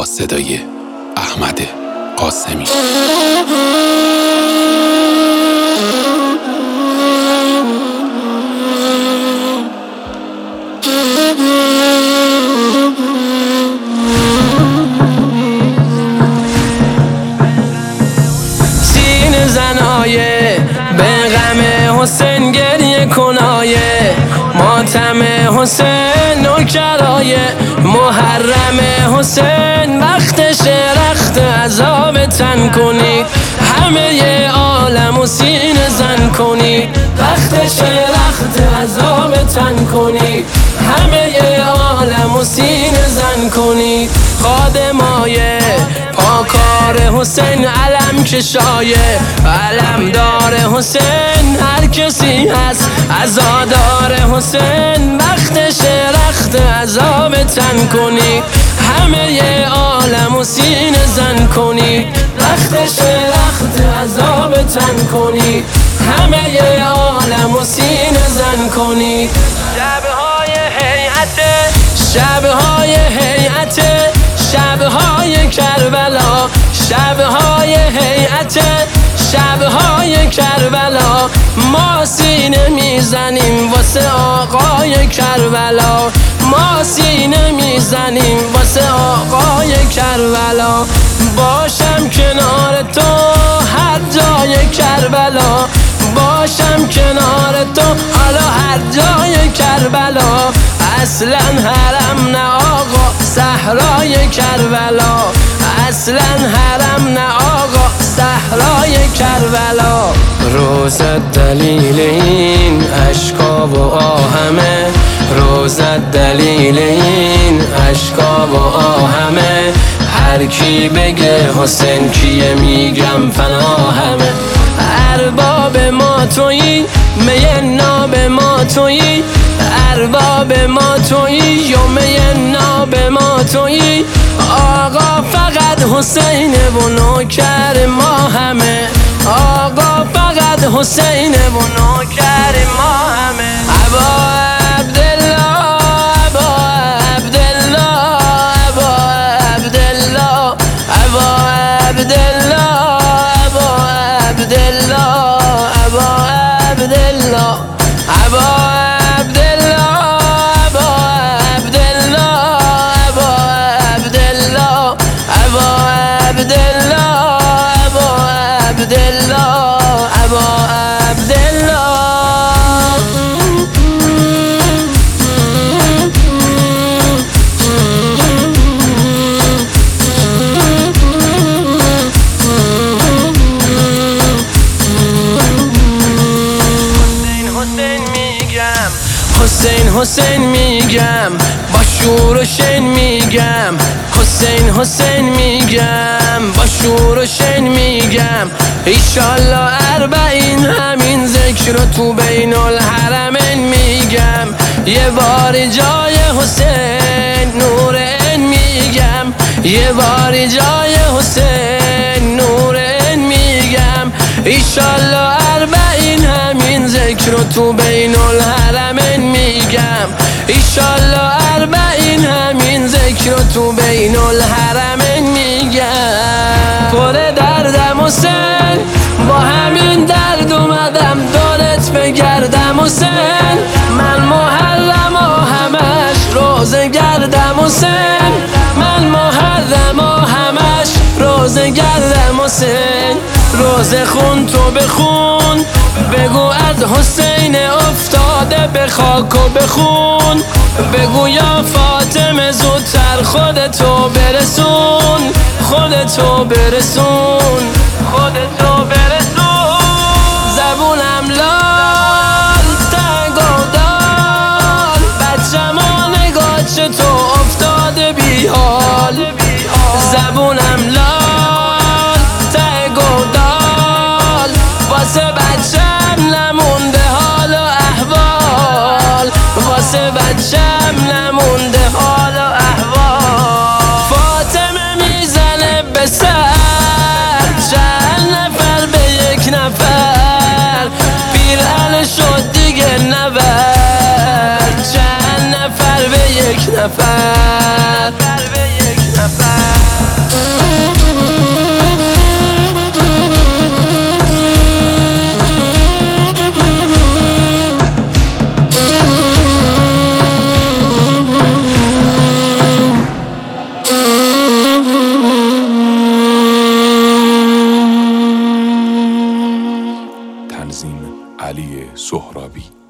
با صدای احمد قاسمی. سینه زنایه به غم حسین گریه کنایه، ماتم حسین نوکرایه، محرم حسین وقتش رخت عذاب تن کنی، همه عالم و سینه زن کنی، وقتش رخت عذاب تن کنی، همه عالم و سینه زن کنی. خادمای پاکار حسین علم کشایه، علمدار حسین هر کسی هست، عزادار حسین وقتش رخت عذاب تن کنی، همه عالم و سینه زن کنی، وقتش رخت عذاب تن کنی، همه عالم و سینه زن کنی. شبهای هیئت، شبهای کربلا، شبهای هیئت، شبهای کربلا، ما سینه میزنیم واسه آقای کربلا، ما سینه میزنیم واسه آقای کربلا. باشم کنار تو هر جای کربلا، باشم کنار تو حالا هر جای کربلا، اصلا حرم نه آقا صحرای کربلا، اصلا حرم نه آقا صحرای کربلا. روزت دلیل این اشکا و آهمه، روزت دلیل این اشکا و آهمه، هر کی بگه حسین کیه میگم فناهمه. ارباب ما تویی، می ناب ما تویی، ارباب ما تویی و می ناب ما تویی، آقا فقط حسینه و نوکر ما همه، آقا فقط حسینه و نوکر ما همه. ابا عبدالله، ابا عبدالله، ابا عبدالله، ابا عبدالله، ابا عبدالله، ابا عبدالله، ابا حسین حسین میگم، با شور و شن میگم، حسین حسین میگم، با شور و شن میگم، ایشالله اربعین همین ذکر رو تو بین الحرمین میگم، یه بار جای حسین نور این میگم، یه بار جای حسین نور این میگم، ایشالله اربعین همین ذکر رو تو بین الحرمین میگم، ایشالله اربعین همین ذکر رو تو بین الحرمین میگم. پر دردم حسین، با همین درد اومدم دارت بگردم حسین، من محرم و همش روزه گردم حسین، من محرم و همش روزه گردم حسین. روزه خون تو بخون، بگو از حسین افتاده به خاک و بخون، بگو یا فاطمه زودتر خودتو برسون، خودتو برسون، خودتو برسون. زبونم لال تنگ و دال، بچم و نگاه چطور افتاده بی حال، زبونم لال تنگ و دال، واسه بچم نمونده حال و احوال، واسه بچم نمونده حال و احوال. فاطمه میزنه به سر، چند نفر به یک نفر، پیرهن شد دیگه نبر، چند نفر به یک نفر. علی سهرابی.